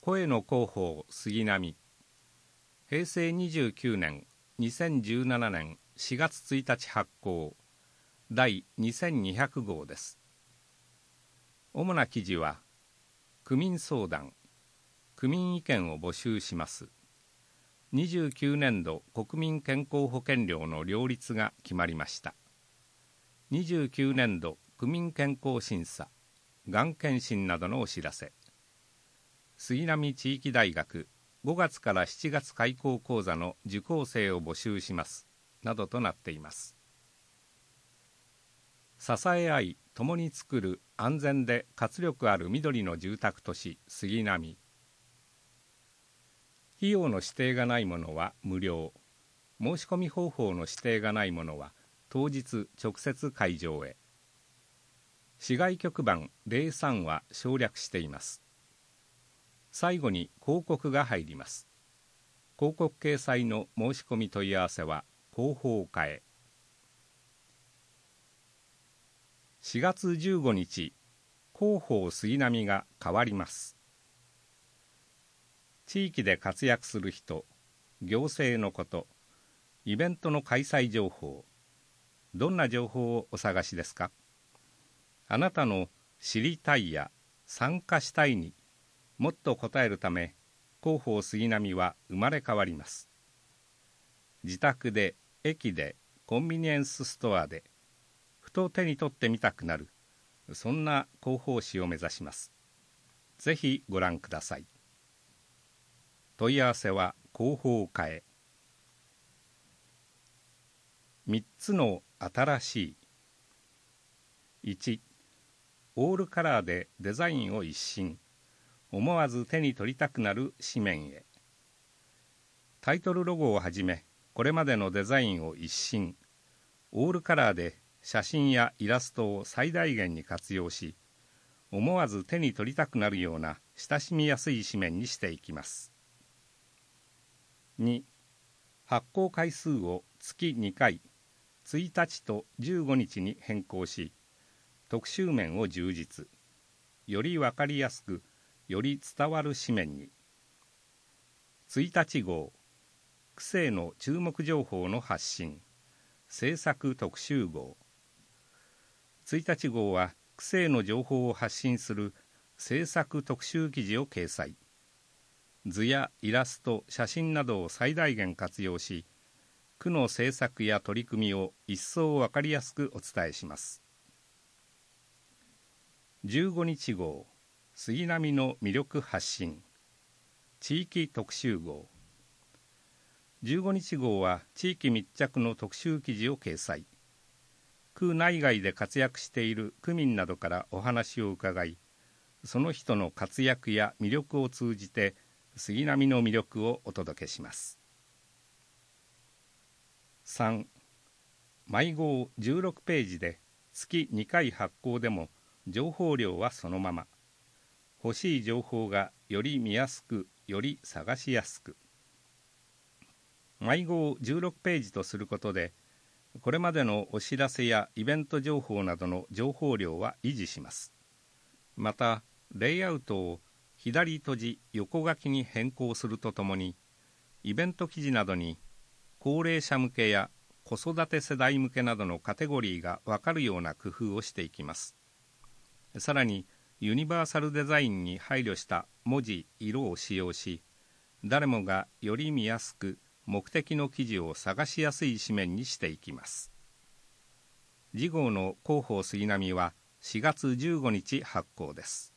声の広報杉並。平成29年2017年4月1日発行、第2200号です。主な記事は、区民相談、区民意見を募集します。29年度国民健康保険料の料率が決まりました。29年度区民健康審査、がん検診などのお知らせ。杉並地域大学5月から7月開講講座の受講生を募集しますなどとなっています。支え合い共に作る安全で活力ある緑の住宅都市杉並。費用の指定がないものは無料。申し込み方法の指定がないものは当日直接会場へ。市外局番03は省略しています。最後に広告が入ります。広告掲載の申し込み問い合わせは広報課へ。4月15日、広報杉並が変わります。地域で活躍する人、行政のこと、イベントの開催情報、どんな情報をお探しですか？あなたの知りたいや参加したいにもっと答えるため、広報杉並は生まれ変わります。自宅で、駅で、コンビニエンスストアで、ふと手に取ってみたくなる、そんな広報誌を目指します。ぜひご覧ください。問い合わせは広報課へ。3つの新しい。1、オールカラーでデザインを一新。思わず手に取りたくなる紙面へ。タイトルロゴをはじめ、これまでのデザインを一新。オールカラーで写真やイラストを最大限に活用し、思わず手に取りたくなるような親しみやすい紙面にしていきます。2、発行回数を月2回、1日と15日に変更し、特集面を充実。よりわかりやすく、より伝わる紙面に。1日号、区政の注目情報の発信、政策特集号。1日号は区政の情報を発信する政策特集記事を掲載。図やイラスト、写真などを最大限活用し、区の政策や取り組みを一層わかりやすくお伝えします。15日号、杉並の魅力発信、地域特集号。15日号は地域密着の特集記事を掲載。区内外で活躍している区民などからお話を伺い、その人の活躍や魅力を通じて杉並の魅力をお届けします。3、毎号16ページで月2回発行でも情報量はそのまま。欲しい情報がより見やすく、より探しやすく。毎号16ページとすることで、これまでのお知らせやイベント情報などの情報量は維持します。また、レイアウトを左閉じ横書きに変更するとともに、イベント記事などに高齢者向けや子育て世代向けなどのカテゴリーが分かるような工夫をしていきます。さらに、ユニバーサルデザインに配慮した文字、色を使用し、誰もがより見やすく目的の記事を探しやすい紙面にしていきます。次号の広報杉並は4月15日発行です。